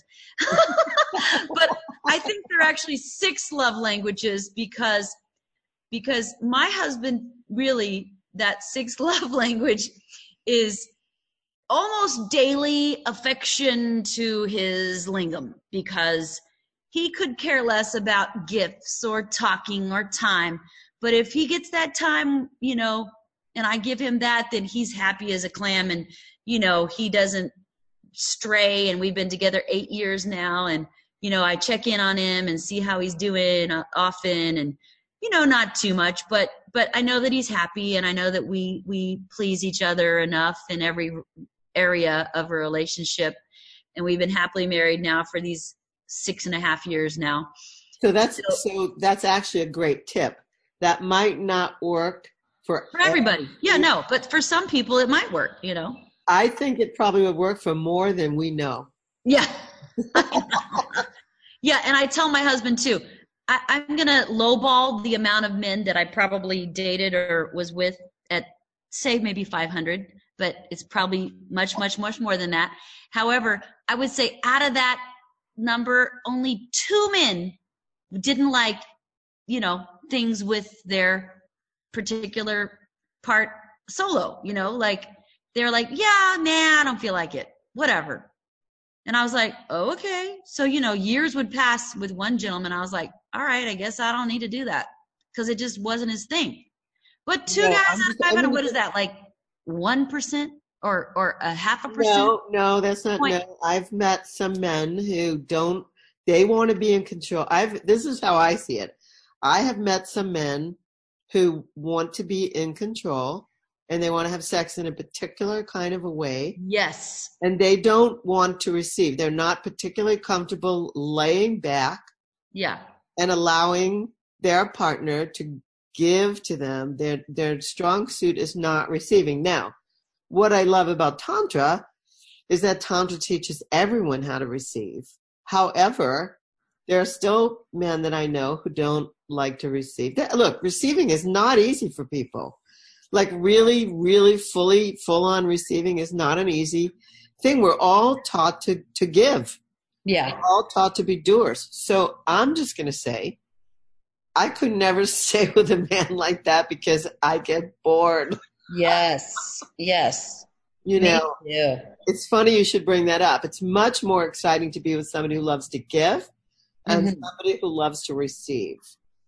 But I think there are actually six love languages, because, because my husband really that sixth love language is almost daily affection to his lingam, because he could care less about gifts or talking or time. But if he gets that time, you know, and I give him that, then he's happy as a clam. And, you know, he doesn't stray. And we've been together eight years now. And, you know, I check in on him and see how he's doing often, and, you know, not too much, but, but I know that he's happy, and I know that we, we please each other enough in every area of a relationship. And we've been happily married now for these six and a half years now. So that's, so, so that's actually a great tip. That might not work for, for everybody. everybody. Yeah, no, but for some people it might work, you know. I think it probably would work for more than we know. Yeah. Yeah, and I tell my husband too, I, I'm going to lowball the amount of men that I probably dated or was with at, say, maybe five hundred, but it's probably much, much, much more than that. However, I would say out of that number, only two men didn't like, you know, things with their particular part solo, you know, like they're like, yeah, nah, I don't feel like it, whatever. And I was like, oh, okay. So, you know, years would pass with one gentleman. I was like, all right, I guess I don't need to do that, because it just wasn't his thing. But two no, guys I'm out of just, five hundred, what just, is that, like one percent or or a half a percent? No, no, that's not. Point. No, I've met some men who don't. They want to be in control. I've. This is how I see it. I have met some men who want to be in control, and they want to have sex in a particular kind of a way. Yes. And they don't want to receive. They're not particularly comfortable laying back. Yeah. And allowing their partner to give to them. Their their strong suit is not receiving. Now, what I love about Tantra is that Tantra teaches everyone how to receive. However, there are still men that I know who don't like to receive. Look, receiving is not easy for people. Like really, really fully, full-on receiving is not an easy thing. We're all taught to, to give. Yeah. We're all taught to be doers. So I'm just going to say, I could never stay with a man like that because I get bored. Yes. Yes. You know, yeah. It's funny you should bring that up. It's much more exciting to be with somebody who loves to give and mm-hmm. somebody who loves to receive.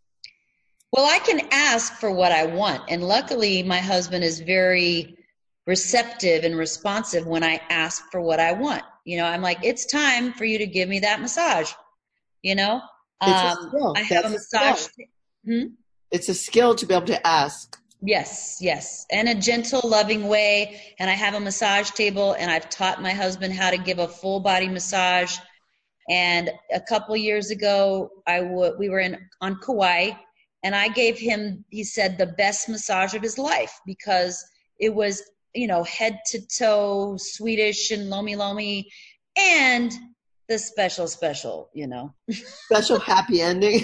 Well, I can ask for what I want. And luckily, my husband is very receptive and responsive when I ask for what I want. You know, I'm like, it's time for you to give me that massage. You know, um, I have That's a massage. A hmm? It's a skill to be able to ask. Yes, yes. And a gentle, loving way. And I have a massage table, and I've taught my husband how to give a full body massage. And a couple years ago, I w- we were in on Kauai. And I gave him, he said, the best massage of his life, because it was, you know, head to toe, Swedish and lomi lomi, and the special, special, you know. Special happy ending.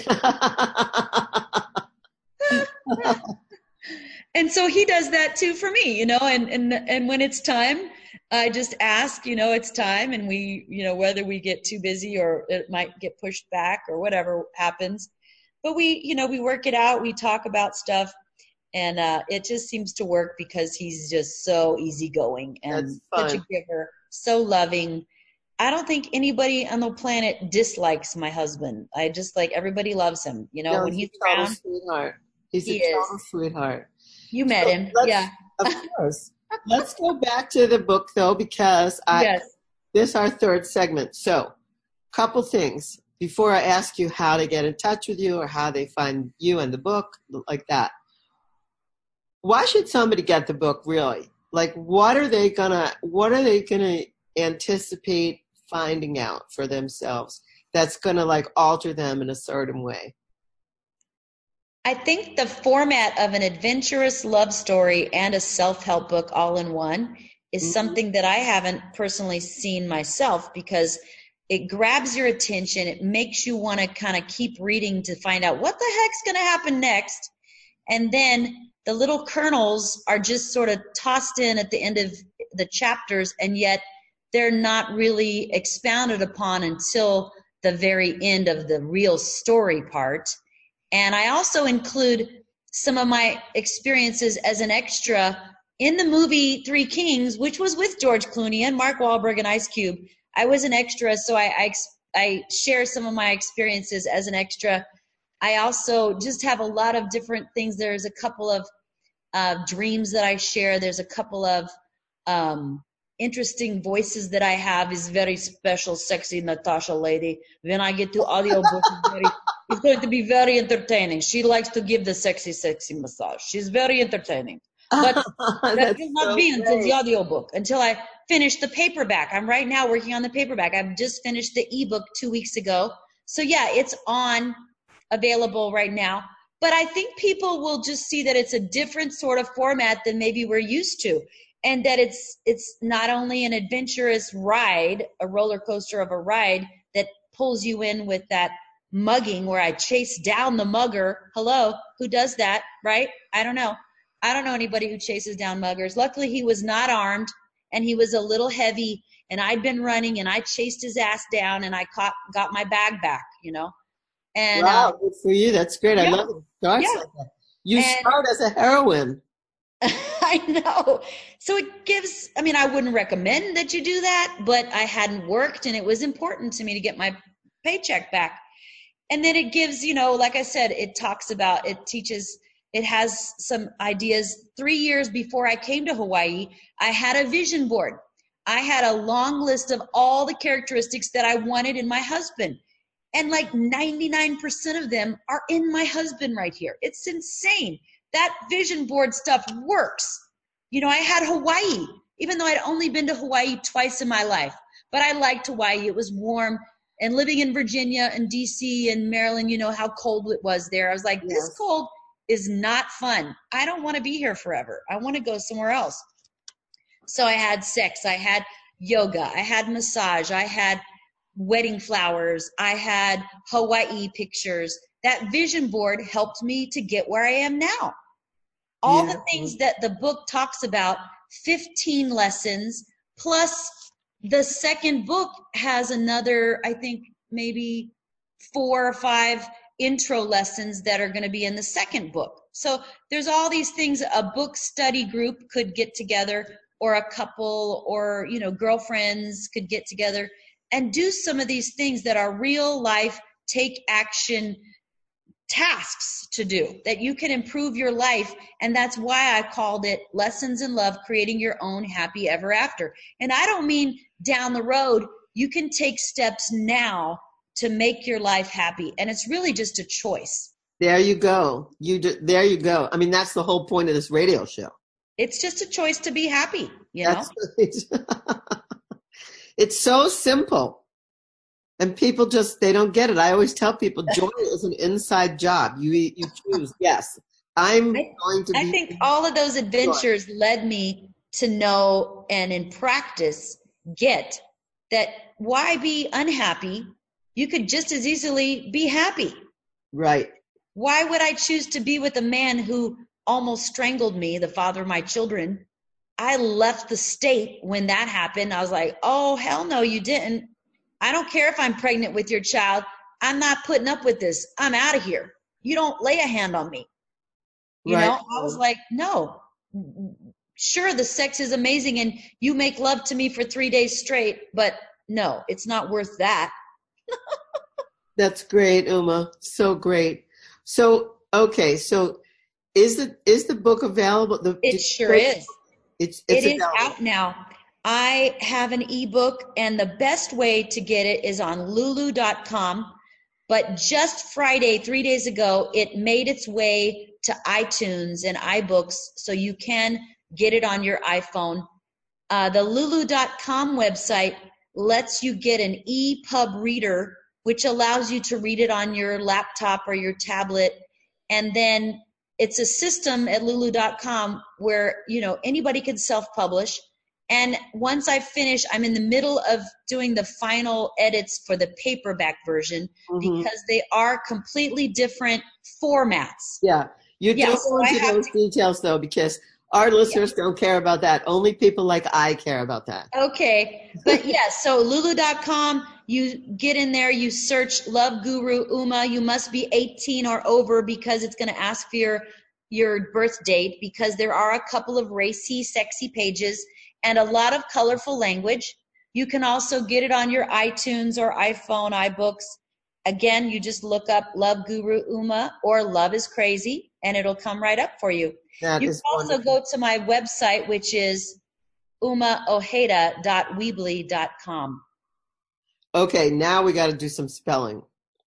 And so he does that too for me, you know, and, and, and when it's time, I just ask, you know, it's time. And we, you know, whether we get too busy or it might get pushed back or whatever happens. But we, you know, we work it out. We talk about stuff, and uh, it just seems to work because he's just so easygoing and such a giver, so loving. I don't think anybody on the planet dislikes my husband. I just like everybody loves him. You know, no, when he's, he's around, a sweetheart. He's he a is. total sweetheart. You met so him, yeah. Of course. Let's go back to the book though, because I yes. this is our third segment. So, couple things. Before I ask you how to get in touch with you or how they find you and the book, like that. Why should somebody get the book, really? Like, what are they gonna, what are they gonna anticipate finding out for themselves that's gonna like alter them in a certain way? I think the format of an adventurous love story and a self-help book all in one is mm-hmm. something that I haven't personally seen myself, because it grabs your attention. It makes you want to kind of keep reading to find out what the heck's going to happen next. And then the little kernels are just sort of tossed in at the end of the chapters, and yet they're not really expounded upon until the very end of the real story part. And I also include some of my experiences as an extra in the movie Three Kings, which was with George Clooney and Mark Wahlberg and Ice Cube. I was an extra, so I, I, I share some of my experiences as an extra. I also just have a lot of different things. There's a couple of uh, dreams that I share. There's a couple of um, interesting voices that I have. Is very special, sexy Natasha lady. When I get to audiobook, it's, very, it's going to be very entertaining. She likes to give the sexy, sexy massage. She's very entertaining. But that will not so be until great. The audiobook, until I finish the paperback. I'm right now working on the paperback. I've just finished the ebook two weeks ago. So yeah, it's on, available right now. But I think people will just see that it's a different sort of format than maybe we're used to. And that it's it's not only an adventurous ride, a roller coaster of a ride that pulls you in with that mugging where I chase down the mugger. Hello, who does that, right? I don't know. I don't know anybody who chases down muggers. Luckily, he was not armed, and he was a little heavy, and I'd been running, and I chased his ass down, and I caught, got my bag back, you know. And wow, uh, good for you. That's great. yeah, I love it. Starts yeah. like that. You And, start as a heroine. I know. So it gives, I mean, I wouldn't recommend that you do that, but I hadn't worked, and it was important to me to get my paycheck back. And then it gives, you know, like I said, it talks about, it teaches, it has some ideas. Three years before I came to Hawaii, I had a vision board. I had a long list of all the characteristics that I wanted in my husband. And like ninety-nine percent of them are in my husband right here. It's insane. That vision board stuff works. You know, I had Hawaii, even though I'd only been to Hawaii twice in my life. But I liked Hawaii. It was warm. And living in Virginia and D C and Maryland, you know how cold it was there. I was like, yes. This cold is not fun. I don't want to be here forever. I want to go somewhere else. So I had sex. I had yoga. I had massage. I had wedding flowers. I had Hawaii pictures. That vision board helped me to get where I am now. All yeah. the things that the book talks about, fifteen lessons, plus the second book has another, I think, maybe four or five intro lessons that are going to be in the second book. So there's all these things a book study group could get together, or a couple, or, you know, girlfriends could get together and do some of these things that are real life, take action tasks to do, that you can improve your life. And that's why I called it Lessons in Love, Creating Your Own Happy Ever After. And I don't mean down the road. You can take steps now to make your life happy. And it's really just a choice. There you go. You do, there you go. I mean, that's the whole point of this radio show. It's just a choice to be happy, you know? That's right. It's so simple. And people just, they don't get it. I always tell people joy is an inside job. You you choose, yes, I'm I, going to be. I think all of those adventures led me to know and in practice get that why be unhappy? You could just as easily be happy. Right. Why would I choose to be with a man who almost strangled me, the father of my children? I left the state when that happened. I was like, oh, hell no, you didn't. I don't care if I'm pregnant with your child. I'm not putting up with this. I'm out of here. You don't lay a hand on me. You right. know, I was like, no, sure, the sex is amazing and you make love to me for three days straight, but no, it's not worth that. That's great, Uma. So great. So, okay. So is the, is the book available? The, it sure is. It's, it's it is out now. I have an ebook, and the best way to get it is on lulu dot com. But just Friday, three days ago, it made its way to iTunes and iBooks, so you can get it on your iPhone. Uh, the lulu dot com website lets you get an e pub reader, which allows you to read it on your laptop or your tablet. And then it's a system at lulu dot com where, you know, anybody can self-publish. And once I finish, I'm in the middle of doing the final edits for the paperback version mm-hmm. because they are completely different formats. Yeah. You yeah, don't so go into those to... details, though, because our listeners yeah. don't care about that. Only people like I care about that. Okay. But, yeah, so lulu dot com, you get in there, you search Love Guru Uma. You must be eighteen or over because it's going to ask for your your birth date, because there are a couple of racy, sexy pages and a lot of colorful language. You can also get it on your iTunes or iPhone, iBooks. Again, you just look up Love Guru Uma or Love is Crazy, and it'll come right up for you. That you is can also wonderful. go to my website, which is uma ojeda dot weebly dot com. Okay, now we got to do some spelling.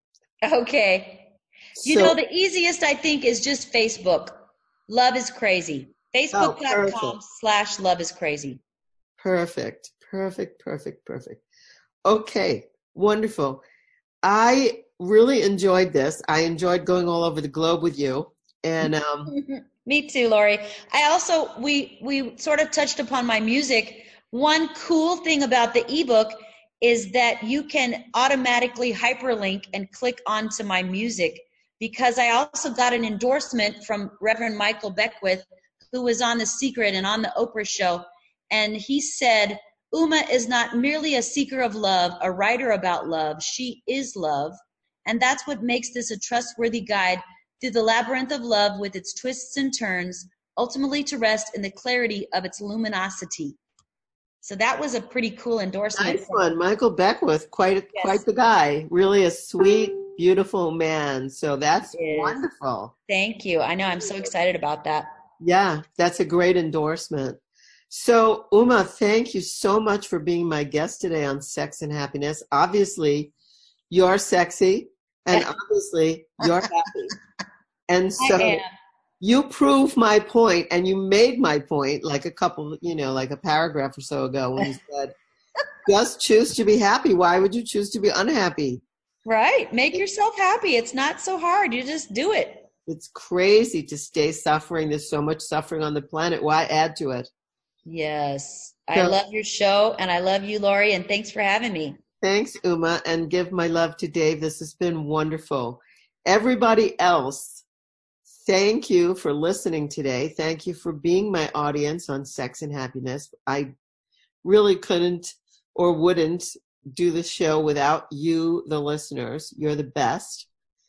Okay. You So- know, the easiest, I think, is just Facebook. Love is Crazy. Facebook dot com perfect. slash Love is Crazy. Perfect, perfect, perfect, perfect. Okay, wonderful. I really enjoyed this. I enjoyed going all over the globe with you. And um, Me too, Lori. I also, we, we sort of touched upon my music. One cool thing about the ebook is that you can automatically hyperlink and click onto my music, because I also got an endorsement from Reverend Michael Beckwith, who was on The Secret and on the Oprah show. And he said, Uma is not merely a seeker of love, a writer about love. She is love. And that's what makes this a trustworthy guide through the labyrinth of love with its twists and turns, ultimately to rest in the clarity of its luminosity. So that was a pretty cool endorsement. Nice one. Michael Beckwith, quite Yes. quite the guy. Really a sweet, beautiful man. So that's Yes. wonderful. Thank you. I know. I'm so excited about that. Yeah, that's a great endorsement. So, Uma, thank you so much for being my guest today on Sex and Happiness. Obviously, you're sexy, and obviously, you're happy. And so, I am. you prove my point, and you made my point like a couple, you know, like a paragraph or so ago when you said, just choose to be happy. Why would you choose to be unhappy? Right. Make yourself happy. It's not so hard. You just do it. It's crazy to stay suffering. There's so much suffering on the planet. Why add to it? Yes. I So- love your show, and I love you, Lori, and thanks for having me. Thanks, Uma, and give my love to Dave. This has been wonderful. Everybody else, thank you for listening today. Thank you for being my audience on Sex and Happiness. I really couldn't or wouldn't do the show without you, the listeners. You're the best.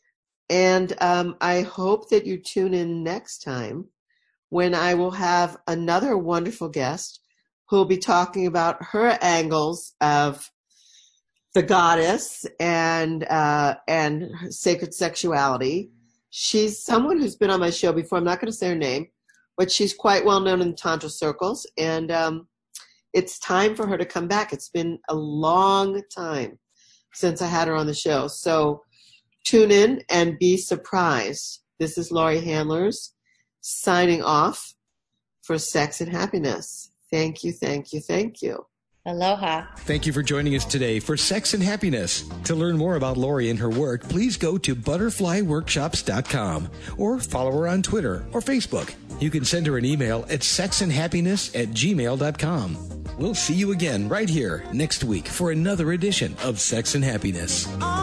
And um, I hope that you tune in next time when I will have another wonderful guest who will be talking about her angles of the goddess and uh, and sacred sexuality. She's someone who's been on my show before. I'm not going to say her name, but she's quite well known in Tantra circles. And um, it's time for her to come back. It's been a long time since I had her on the show. So tune in and be surprised. This is Lori Handlers signing off for Sex and Happiness. Thank you, thank you, thank you. Aloha. Thank you for joining us today for Sex and Happiness. To learn more about Lori and her work, please go to butterfly workshops dot com or follow her on Twitter or Facebook. You can send her an email at sexandhappiness at gmail dot com. We'll see you again right here next week for another edition of Sex and Happiness.